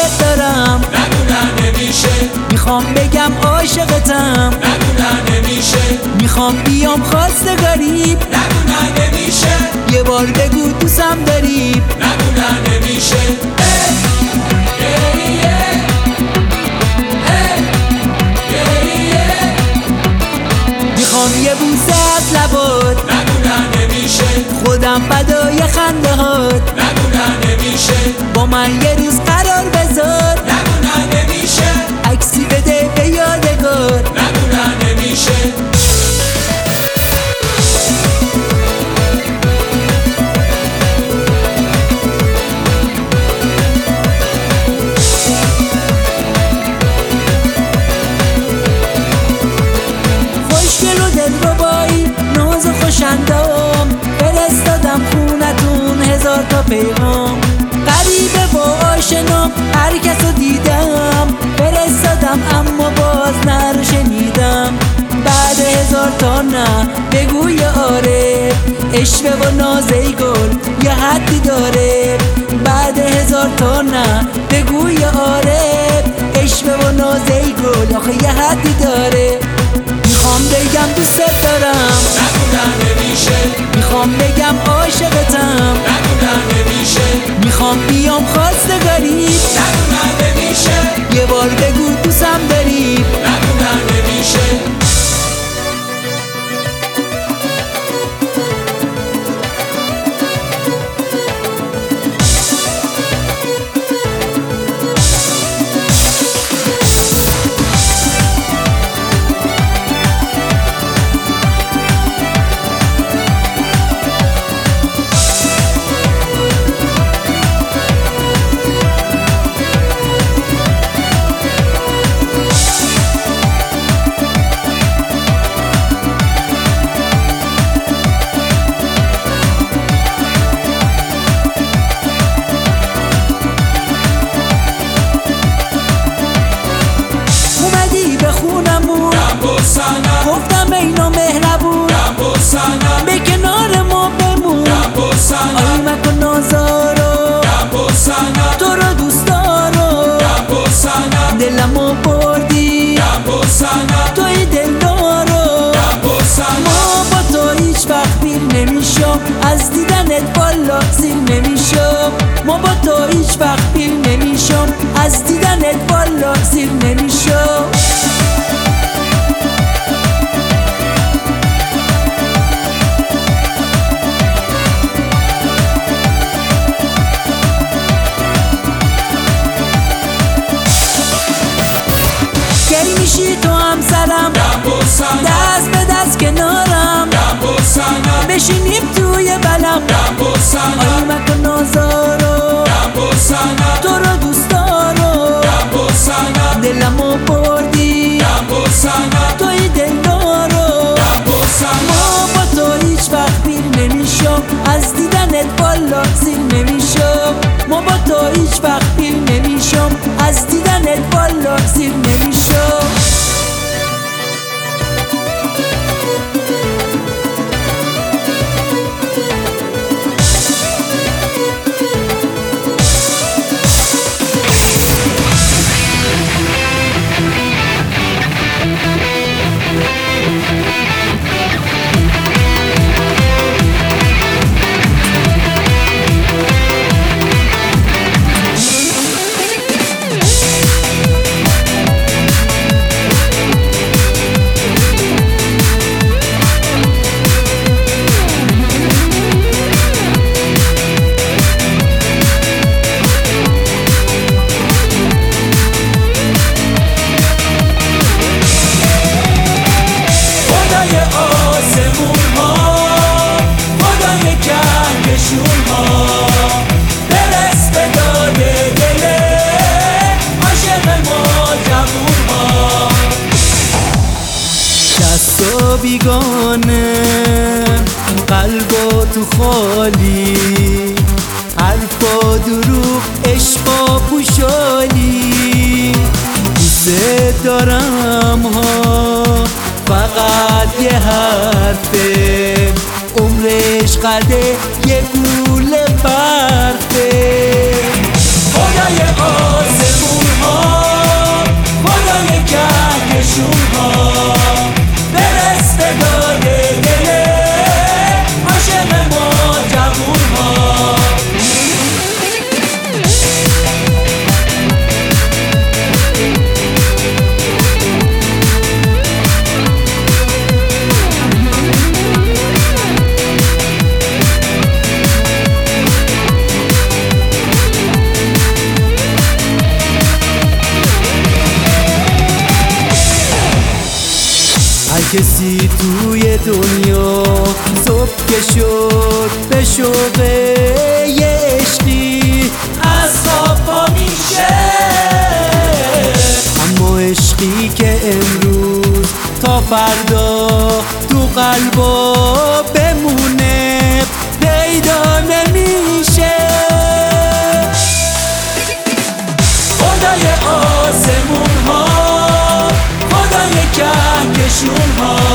دوست دارم، نگو نمیشه. میخوام بگم عاشقتم، نگو نمیشه. میخوام بیام خواستگاری، نگو نمیشه. یه بار بگو دوستم داری، نگو نمیشه. میخوام یه بوسه از لبات، نگو نمیشه. خودم فدای خنده هات، نگو نمیشه. با من یه روز قرار بذار، نگو نمیشه. عکسی بده به یادگار. نگو نمیشه. خوشگل و دلربایی، ناز و خوشندام، فرستادم خونتون 1000 تا پیغام. غریبه و آشنام، هر کسو دیدم فرستادم اما باز نرو شنیدم. بعد 1000 تا نه بگوی آره، عشوه و نازی گل یه حدی داره. بعد 1000 تا نه بگوی آره، عشوه و نازی گل آخه یه حدی داره. میخوام بگم دوست دارم، نگو نمیشه. میخوام بگم عاشقتم، نگو نمیشه. میخوام بیام خواستگاری، نگو نمیشه. یه بار بگو دوستم داری، نگو نمیشه. گفتم اینا مهربون، به کنار ما بمون. آی مکن نازارو، تو رو دوست دارو، دلمو بردی، توی دلدارو. ما با تو هیچ وقت پیر نمیشم، از دیدنت والا سیر نمیشم. ما با تو هیچ وقت پیر نمیشم، از دیدنت والا سیر نمیشم. میشی تو همسرم، دست به دست کنارم، بشینیم توی بلم. آی مکن نازارو، تو رو دوست دارو، دلمو بردی، توی دلدارو. ما با تو هیچ وقت پیر نمیشم، از دیدنت والا سیر نمیشم. ما با تو هیچ وقت پیر نمیشم، از دیدنت والا سیر نمیشم. بیگانه قلبا تو خالی، حرفا دروغ عشقا پوشالی. دوست دارم ها فقط یه حرفه، عمرش قده یه گوله برفه. خدای آسمان کهکشون ها برس فدای دل عاشق ما جوون ها. هر کسی توی دنیا صبح که شد به شوق یه عشقی از خواب پا میشه، اما عشقی که امروز تا فردا تو قلبا بمونه پیدا نمیشه. خدای آسمون ها، خدای کهکشون ها